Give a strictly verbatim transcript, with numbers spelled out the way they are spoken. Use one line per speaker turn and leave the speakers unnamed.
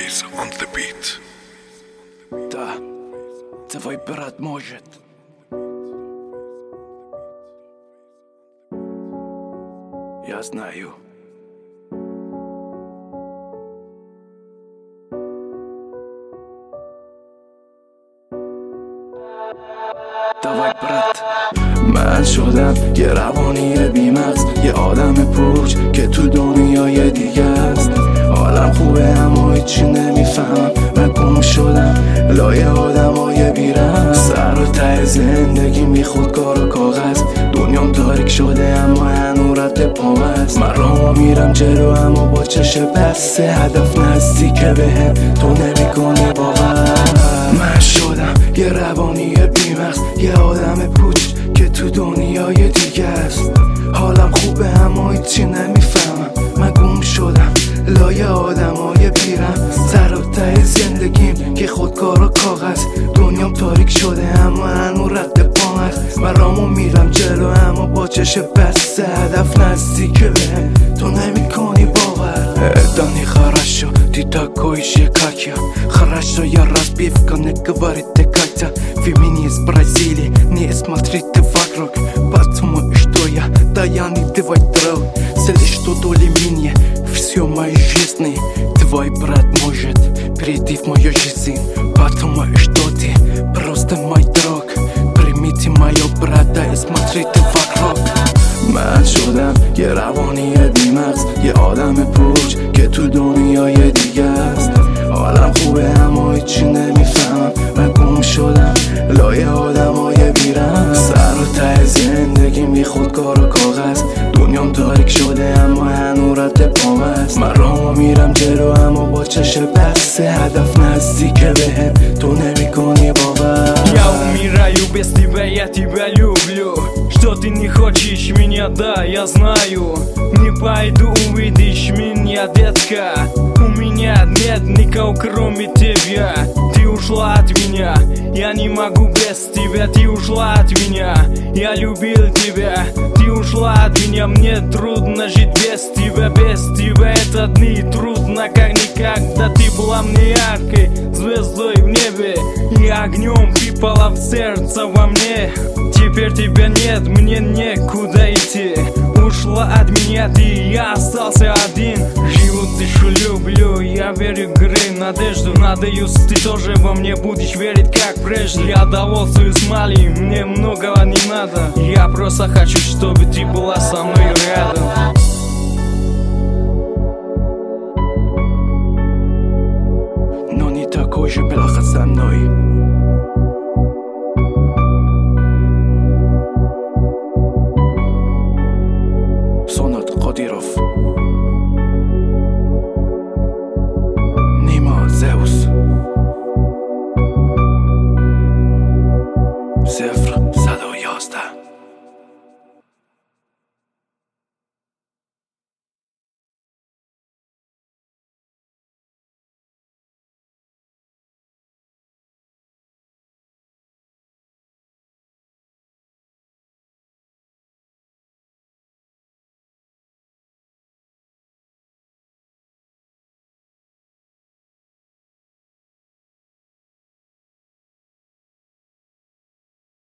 Face on the beat.
Да, твой брат может. Я знаю. давай, брат. من شدم یه روانی بی‌مغز، یه آدم پوچ که تو دنیای دیگه است. حالم خوبه اما هیچی نمیفهمم، من گم شدم لای آدمای بی‌رحم. سر و ته زندگی می خودکار و کاغذ، دنیام تاریک شده اما هنوز رد پام است. من راهو میرم جلو اما با چش بسته، هدف نزدیکه بهم تو نمیکنی باور. من شدم یه روانی بی‌مغز، یه آدم پوچ که تو دنیای دیگه است. حالم خوبه اما هیچی نمیفهمم، من گم شدم لای آدمای بی‌رحم. سر و ته زندگیم که خودکار و کاغذ، دنیام تاریک شده اما هنوز رد پام است. من رامو میرم جلو اما با چش بسته، هدف нزдике بهم تو немикони бовар. Это не хорошо, ты такой же как я. Хорошо, я разбивка, не говорите Катя. Фемини из Бразилии, не смотрите вокруг, потому что я Даян и твой друг. Цель что доли меня, все моей жизни. Твой брат может прийти в мою жизнь, потому что ты просто мой друг. Примите моего брата и смотрите вокруг. من شدم یه روانی بی‌مغز، یه آدم پوچ که تو دنیای دیگه است. حالم خوبه اما هیچی نمیفهمم، من گم شدم لای آدمای بی‌رحم. سر و ته زندگی می خودکار و کاغذ، دنیام تاریک شده اما هنوز رد پام است. من راهو میرم جلو اما با چش بسته، هدف نزدیکه بهم تو نمیکنی باور.
Я умираю без тебя, я тебя люблю. Что ты не хочешь меня, да, я знаю. Не пойду, увидишь меня, детка. У меня нет никого кроме тебя. Ты ушла от меня, я не могу без тебя. Ты ушла от меня, я любил тебя. Ты ушла от меня, мне трудно жить без тебя. Без тебя это дни трудно как никогда. Ты была мне яркой звездой в небе и огнем припала в сердце во мне. Теперь тебя нет, мне некуда идти. Ушла от меня ты, я остался один. Живу, дышу, люблю, я верю в игры, надежду. Надеюсь, ты тоже во мне будешь верить как прежде. Я довольствуюсь малым, мне многого не надо. Я просто хочу, чтобы ты была со мной рядом.
Но не такой же бляха со мной. Сонат Кадиров.